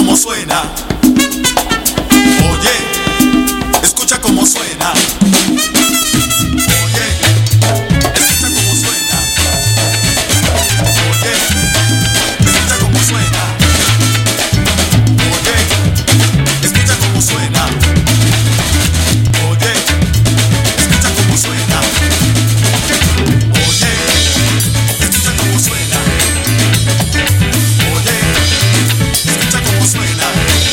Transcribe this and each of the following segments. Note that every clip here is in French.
cómo suena. Oye, escucha cómo suena. Oye, escucha cómo suena. Oye, escucha cómo suena. Oye, escucha cómo suena. Oye, escucha cómo suena. Oye, escucha cómo suena. Oye, escucha cómo suena.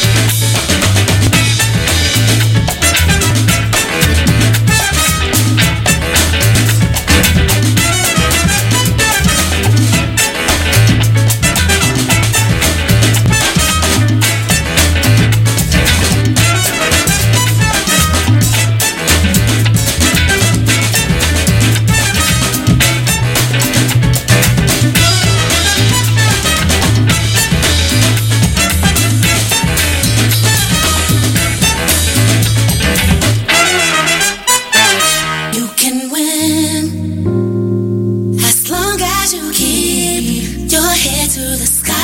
You can win as long as you keep your head to the sky.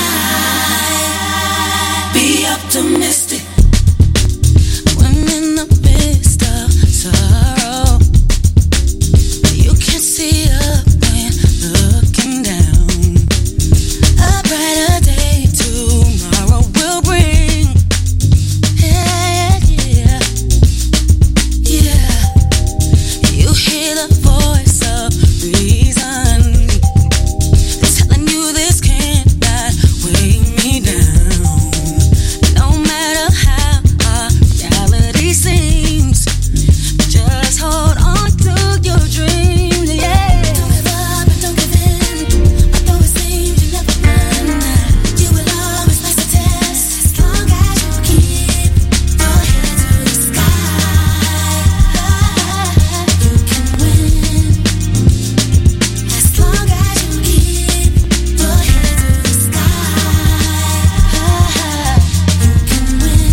Be optimistic when in the midst of sorrow. You can see up when looking down. A brighter day tomorrow will bring. Yeah, yeah, yeah. You hear the voice of reason telling you this cannot weigh me down. No matter how our reality seems, just hold on to your dreams. Yeah. Don't give up and don't give in. Although it seems you never win, you will always face the test as long as you keep your head to the sky. You can win as long as you keep your head to the sky. You can win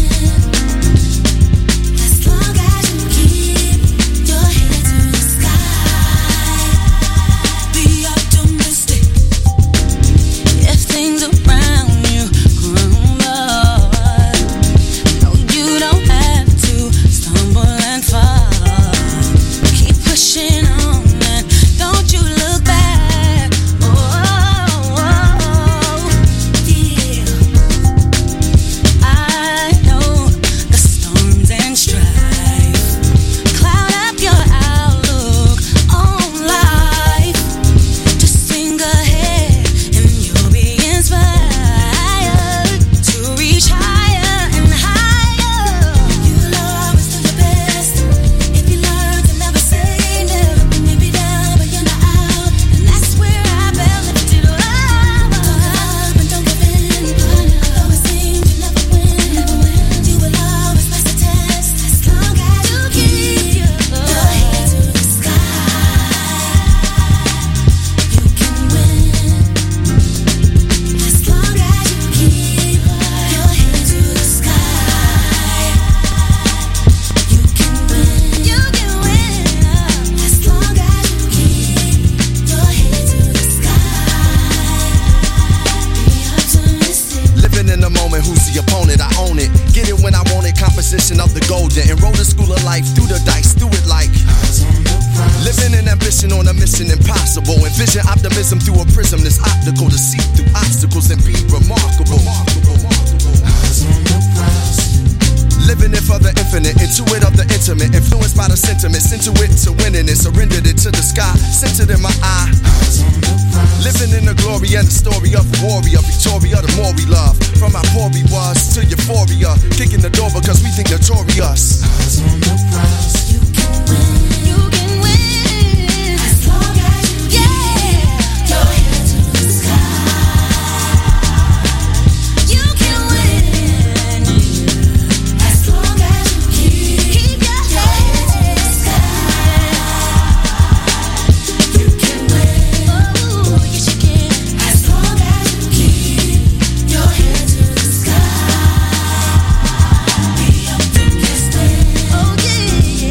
as long as you keep your head to the sky. Be optimistic if things around you crumble. No, you don't have to stumble and fall. Keep pushing on and don't you look back. Oh, yeah. I know the storms and strife cloud up your outlook on life. Just sing ahead and you'll be inspired to reach higher and higher. You'll always do the best if you learn to never say never. You may be down, but you're not out, and that's where I felt lifted up. Don't give up and don't give in. Although it seems you never win, you will always pass the test as long as you keep your head to the sky. You can win as long as you keep your head to the sky. You can win as long as you keep your head to the sky. Be optimistic. Living in the moment, who's the opponent? I own it. Get it when I want it. Composition of the golden. Enroll the school of life through the dice. Do it like living in ambition on a mission impossible. Envision optimism through a prism that's optical to see through obstacles and be remarkable. Living it for the infinite, intuit of the intimate, influenced by the sentiments, into it to winning it, surrendered it to the sky, centered in my eye. Living in the glory and the story of a warrior, Victoria, the more we love. From how poor we was to euphoria, kicking the door because we think notorious. You can win as long as you keep your head to the sky. You can win as long as you keep your head to the sky. You can win, oh yes you can, as long as you keep your head to the sky. Be optimistic, oh yeah.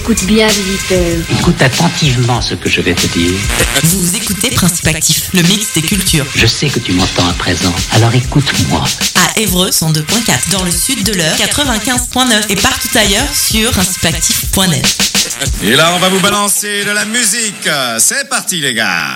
Écoute bien, visiteur. Écoute attentivement ce que je vais te dire. Vous écoutez Principe Actif, le mix des cultures. Je sais que tu m'entends à présent, alors écoute-moi. À Évreux, 102.4, dans le sud de l'Eure, 95.9 et partout ailleurs sur principeactif.net. Et là, on va vous balancer de la musique. C'est parti, les gars.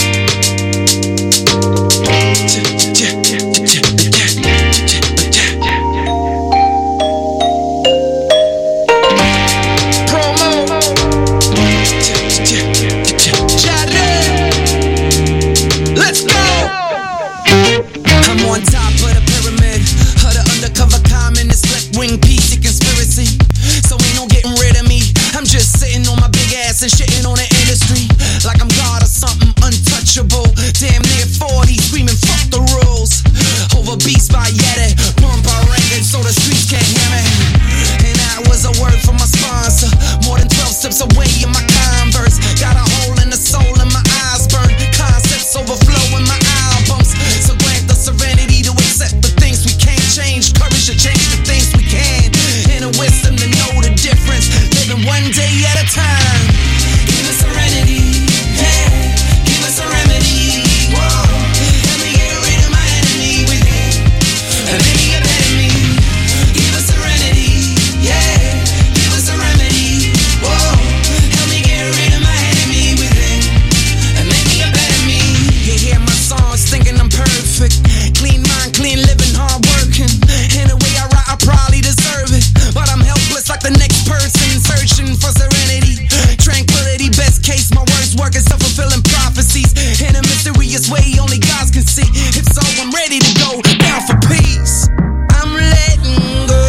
And shitting on the industry like I'm God or something untouchable. Damn near 40, screaming fuck the rules. Over beats by Yeti, bump our records so the streets can't hear me. And that was a word from my sponsor. More than 12 steps away in my Converse. Got a hole in the soul and my eyes burn. Concepts overflow in my albums. So grant the serenity to accept the things we can't change. Courage to change the things we can. And the wisdom to know the difference. Living one day at a time. Give us serenity, yeah. Give us a remedy, whoa. Help me get rid of my enemy within, and maybe a better me. Give us serenity, yeah. Give us a remedy, whoa. Help me get rid of my enemy within, and maybe a better me. You hear my songs thinking I'm perfect. Clean mind, clean living, hard working. In the way I write, I probably deserve it, but I'm helpless like the next person searching for serenity. Tranquility, best case, my words work as self-fulfilling prophecies. In a mysterious way, only God can see. If so, I'm ready to go down for peace. I'm letting go,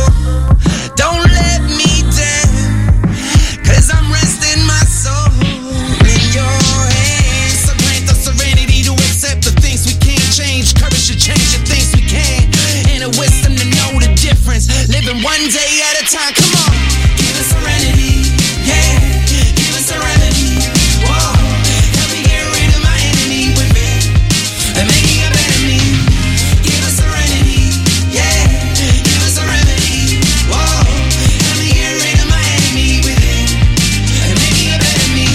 don't let me down, 'cause I'm resting my soul in your hands. So grant the serenity to accept the things we can't change. Courage to change the things we can, and a wisdom to know the difference. Living one day at a time, come on. Give us serenity, yeah. Give us a remedy, whoa. Help me get rid of my enemy within, and make me a better me. Give us serenity, yeah. Give us a remedy, whoa. Help me get rid of my enemy within, and make me a better me.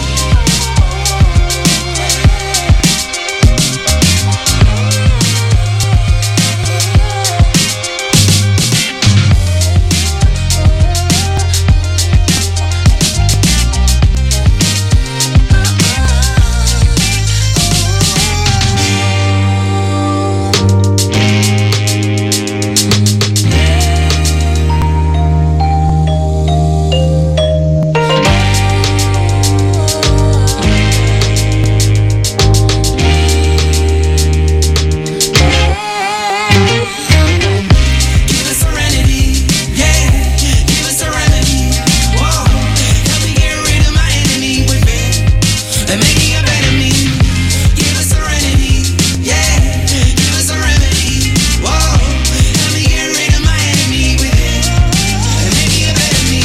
Give us serenity, yeah. Give us a remedy, whoa. Help me get rid of my enemy within, and make me a better me. Give us serenity, yeah. Give us a remedy, whoa. Help me get rid of my enemy within, and make me a better me.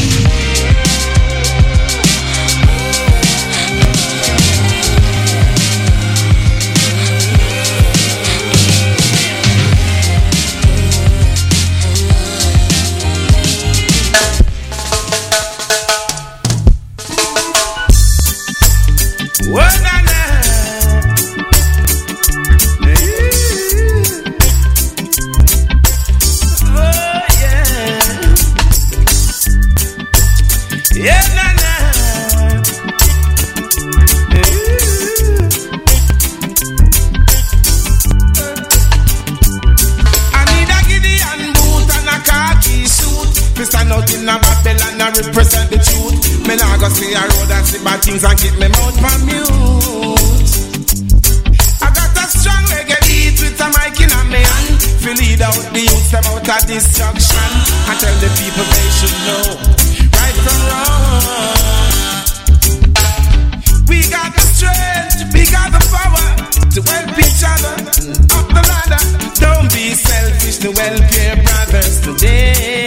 I need a Gideon boot and a khaki suit. Me stand out in a Babylon and represent the truth. Me nah go see a road and see bad things and keep me mouth from mute. I got a strong reggae beat with a mic in a me hand. Fi lead out the youth them out of destruction, and tell the people they should know right from wrong. We got the strength, we got the power to help each other up the ladder. Don't be selfish to help your brothers today.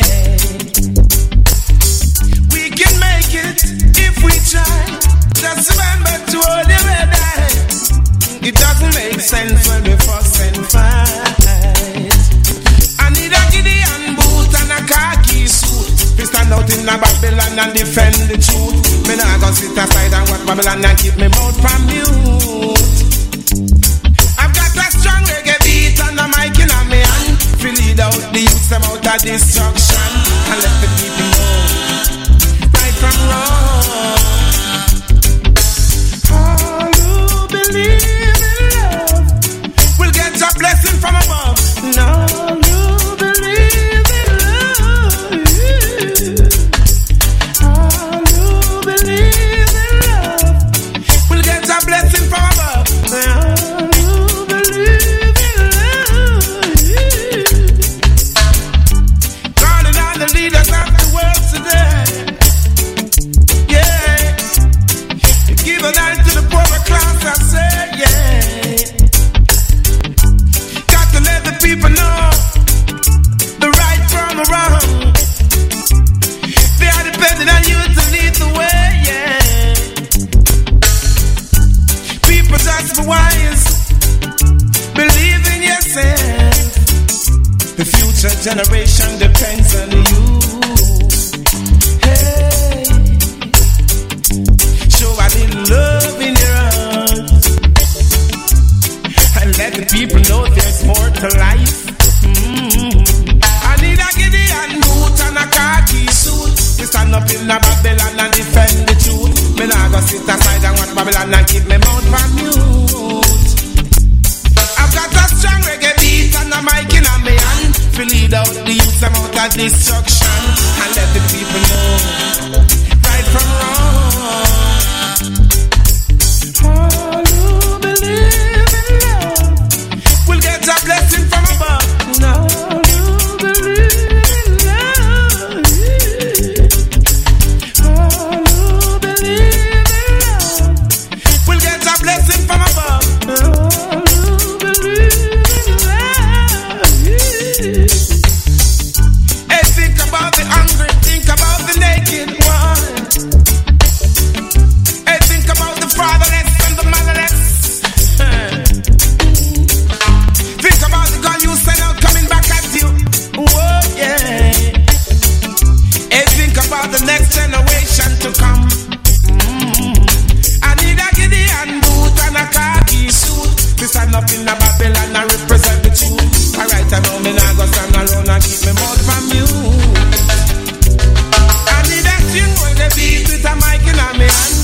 We can make it if we try. Just remember to hold your head high. It doesn't make sense when we fuss and fight. I need a Gideon boot and a khaki suit. We stand out in a Babylon and defend Babylon and keep me mouth from mute. I've got a strong reggae beat and a mic in my hand. To lead out the youths them out of destruction and let the people know right from wrong. All who believe in love will get a blessing from above. And all who believe in love, all who believe in love will get a blessing from above. And all who believe in love, calling on the leaders of the world today. Yeah, give an eye to the poor class, I say, yeah. Got to let the people know the right from the wrong. They are depending on you to lead the way, yeah. People just be wise, believe in yourself. The future generation depends on you. Hey, show a little love in your heart and let the people know there's more to life. I need a Gideon boot and a khaki suit to stand up in a Babylon and defend the truth. Me nah go sit aside and watch Babylon and keep me mouth from mute. I've got a strong reggae beat and a mic in my hand to lead out the youths them out of destruction and let the people know right from wrong. All who believe in love will get a blessing from above. And all who believe in love, all who believe in love will get a blessing from above. And all who believe in love. Hey, think about the hungry, think about the naked one. Hey, think about the fatherless and the motherless. Think about the gun you send out coming back at you. Whoa, yeah. Hey, think about the next generation to come. I need a Gideon boot and a khaki suit to stand up in a Babylon and represent the truth. Alright, I know me now go stand around and keep me mouth from you. I need a tune with the beat with a mic in my hand.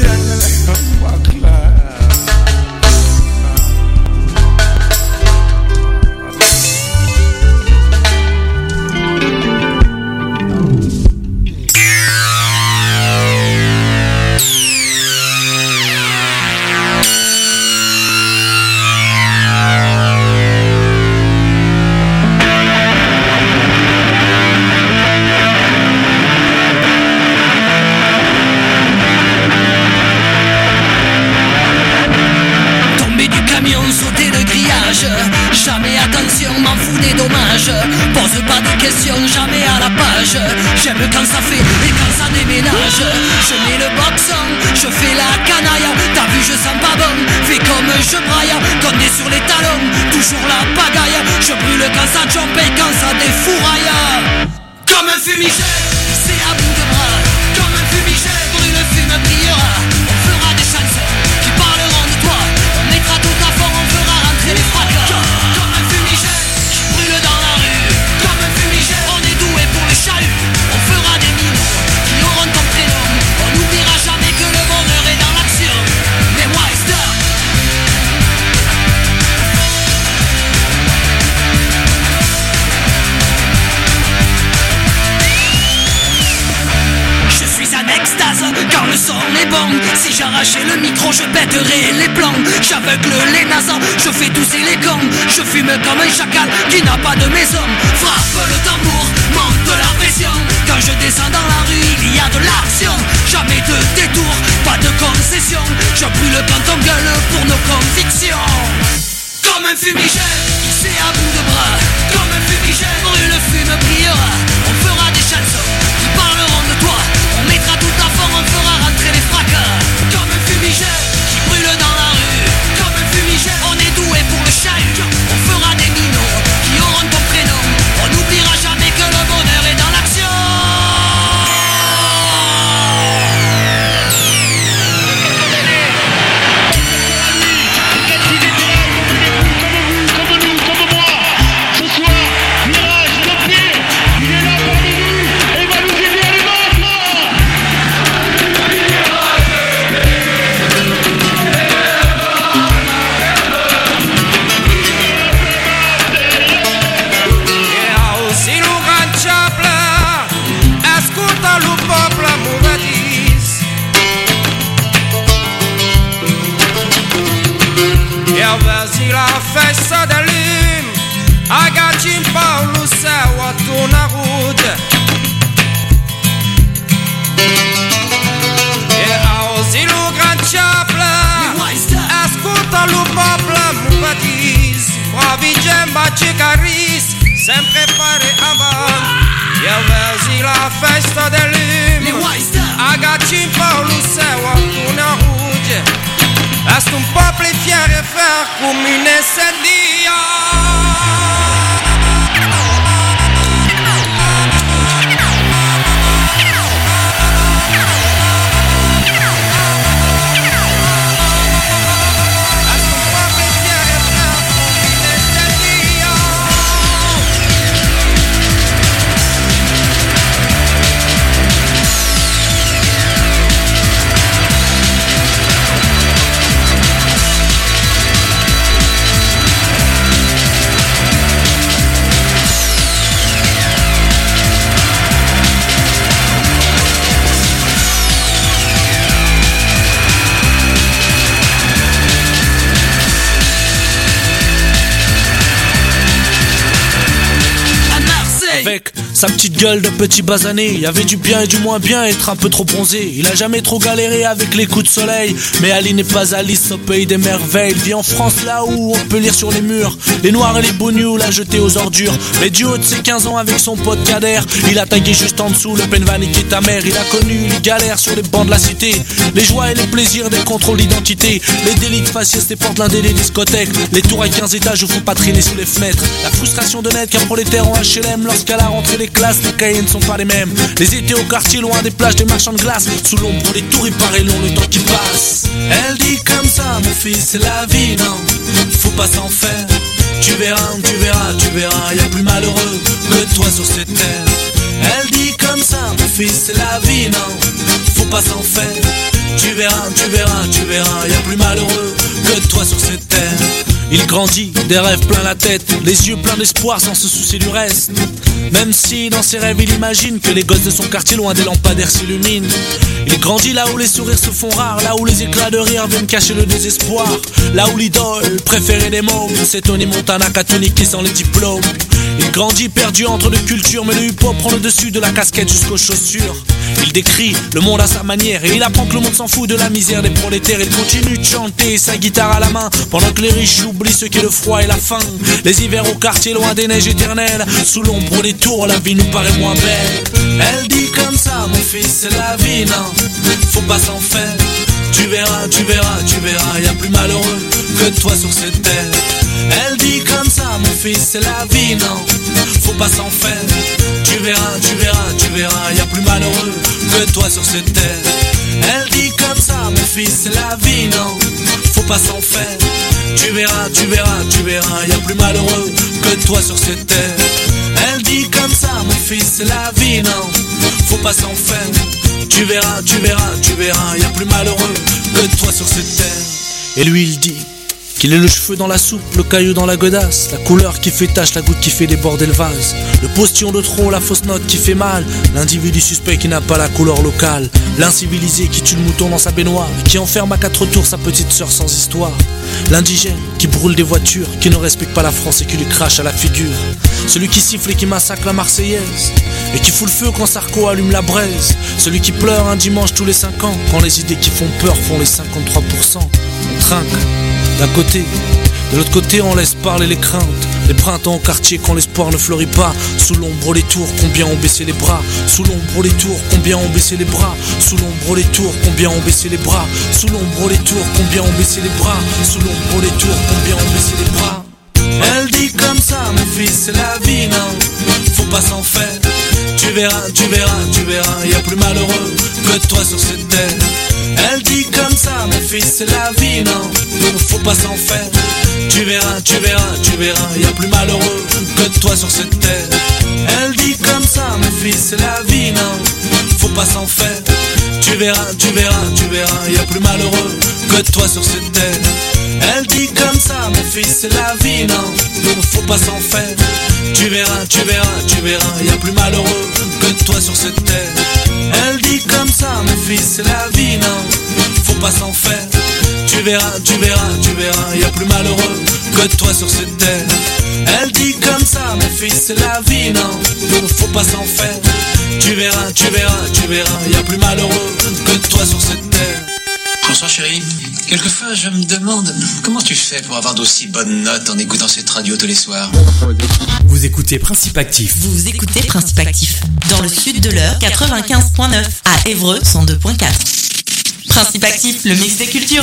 Jamais attention, m'en fous des dommages. Pose pas de questions, jamais à la page. J'aime quand ça fait et quand ça déménage. Je mets le boxon, je fais la canaille. T'as vu, je sens pas bon, fais comme je braille. Condé sur les talons, toujours la pagaille. Je brûle quand ça jump et quand ça défouraille. Comme un fumigène, c'est à bout de bras. Comme un fumigène, brûle, fume, brillera. On fera des chansons qui parleront de toi. On mettra tout à fond, on fera rentrer les fracas. Comme un fumigène, qui brûle dans la rue. Comme un fumigène, on est doué pour les chahuts. On fera des mimos qui auront ton prénom. On n'oubliera jamais que le bonheur est dans l'action. Mais moi, stop. Je suis en extase quand le son est bon. Si j'arrachais le micro, je pèterais les plombs. J'aveugle les nasans, je fais tousser les cons. Je fume comme un chacal qui n'a pas de maison. Frappe le tambour, monte la pression. Quand je descends dans la rue, il y a de l'action. Jamais de détour, pas de concession. Je brûle quand on gueule pour nos convictions. Comme un fumigène, c'est à bout de bras. Comme un fumigène, brûle, fume, brillera. On fera des chansons qui parleront de toi. On mettra tout à fond, on fera rentrer les fracas. Comme un fumigène qui brûle dans la rue. Comme un fumigène, on est doué pour le chahut. On fera des minots qui auront ton prénom. On n'oubliera jamais que le bonheur est dans l'action. vezi la festa de lim Agaci în Paulu seua tu n'arude E auzi lu gran ciaple Ascolta lu poble mu patis Provi gemba ci caris Sempre pare avant E vezi la festa de lim Agaci în Paulu seua tu n'arude Est un peuple fier et frère cum mine se dia Avec sa petite gueule de petit basané, il y avait du bien et du moins bien, être un peu trop bronzé. Il a jamais trop galéré avec les coups de soleil. Mais Ali n'est pas Alice au pays des merveilles. Il vit en France là où on peut lire sur les murs les noirs et les bonious l'a jeté aux ordures. Mais du haut de ses 15 ans avec son pote Kader, il a tagué juste en dessous le Penvan qui est ta mère. Il a connu les galères sur les bancs de la cité, les joies et les plaisirs des contrôles d'identité, les délits de faciès des portes blindées des discothèques, les tours à 15 étages où faut pas traîner sous les fenêtres, la frustration de n'être qu'un prolétaire en HLM lorsqu'à la rentrée des classes les cahiers ne sont pas les mêmes. Les étés au quartier loin des plages des marchands de glace, sous l'ombre des tours il paraît long le temps qui passe. Elle dit comme ça mon fils c'est la vie, non faut pas s'en faire. Tu verras, tu verras, tu verras, y a plus malheureux que toi sur cette terre. Elle dit comme ça mon fils c'est la vie, non faut pas s'en faire. Tu verras, tu verras, tu verras, y a plus malheureux que toi sur cette terre. Il grandit, des rêves plein la tête, les yeux pleins d'espoir sans se soucier du reste. Même si dans ses rêves il imagine que les gosses de son quartier loin des lampadaires s'illuminent. Il grandit là où les sourires se font rares, là où les éclats de rire viennent cacher le désespoir, là où l'idole préférée des mômes c'est Tony Montana catholique sans les diplômes. Il grandit perdu entre deux cultures, mais le hip-hop prend le dessus de la casquette jusqu'aux chaussures. Il décrit le monde à sa manière et il apprend que le monde s'en fout de la misère des prolétaires. Il continue de chanter sa guitare à la main pendant que les riches oublient ce qu'est le froid et la faim. Les hivers au quartier loin des neiges éternelles, sous l'ombre des tours la vie nous paraît moins belle. Elle dit comme ça mon fils c'est la vie, non faut pas s'en faire. Tu verras, tu verras, tu verras, y a plus malheureux que toi sur cette terre. Elle dit comme ça mon fils c'est la vie, non faut pas s'en faire. Tu verras, tu verras, tu verras, y a plus malheureux que toi sur cette terre. Elle dit comme ça mon fils c'est la vie, non faut pas s'en faire. Tu verras, tu verras, tu verras, y a plus malheureux que toi sur cette terre. Elle dit comme ça mon fils c'est la vie, non faut pas s'en faire. Tu verras, tu verras, tu verras, y a plus malheureux que toi sur cette terre. Et lui il dit qu'il est le cheveu dans la soupe, le caillou dans la godasse, la couleur qui fait tache, la goutte qui fait déborder le vase, le postillon de trop, la fausse note qui fait mal, l'individu suspect qui n'a pas la couleur locale, l'incivilisé qui tue le mouton dans sa baignoire, qui enferme à 4 tours sa petite sœur sans histoire, l'indigène qui brûle des voitures, qui ne respecte pas la France et qui lui crache à la figure, celui qui siffle et qui massacre la Marseillaise, et qui fout le feu quand Sarko allume la braise, celui qui pleure un dimanche tous les 5 ans, quand les idées qui font peur font les 53%. On trinque d'un côté, de l'autre côté on laisse parler les craintes. Les printemps au quartier quand l'espoir ne fleurit pas. Sous l'ombre les tours, combien ont baissé les bras. Sous l'ombre les tours, combien ont baissé les bras. Sous l'ombre les tours, combien ont baissé les bras. Sous l'ombre les tours, combien ont baissé les bras. Sous l'ombre les tours, combien ont baissé les bras. Elle dit comme ça mon fils c'est la vie, non faut pas s'en faire. Tu verras, tu verras, tu verras, y a plus malheureux que toi sur cette terre. Elle dit comme ça mon fils c'est la vie, non faut pas s'en faire. Tu verras, tu verras, tu verras, y a plus malheureux que toi sur cette terre. Elle dit comme ça mon fils c'est la vie, non faut pas s'en faire. Tu verras, tu verras, tu verras, y a plus malheureux que toi sur cette terre. Elle dit comme ça mon fils c'est la vie, non faut pas s'en faire. Tu verras, tu verras, tu verras, y a plus malheureux que toi sur cette terre. Elle dit comme ça mon fils c'est la vie, non faut pas s'en faire. Tu Tu verras, y a plus malheureux que toi sur cette terre. Elle dit comme ça, mon fils, c'est la vie, non, faut pas s'en faire. Tu verras, y a plus malheureux que toi sur cette terre. Bonsoir chérie. Quelquefois je me demande comment tu fais pour avoir d'aussi bonnes notes en écoutant cette radio tous les soirs. Vous écoutez Principe Actif. Vous écoutez Principe Actif. Dans le sud de l'heure, 95.9. À Évreux, 102.4. Principe Actif, le mix des cultures.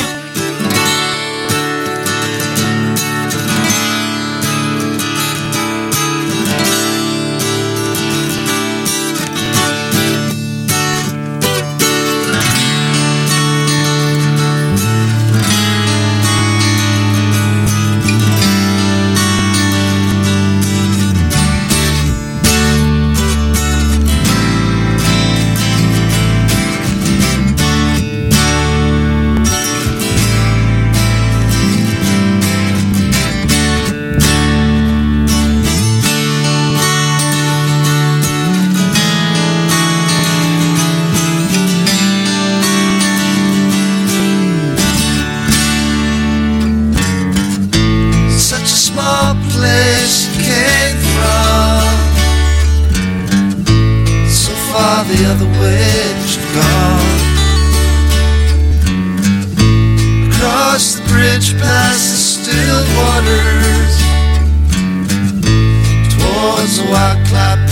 The other way she's gone. Across the bridge past the still waters, towards the white cloud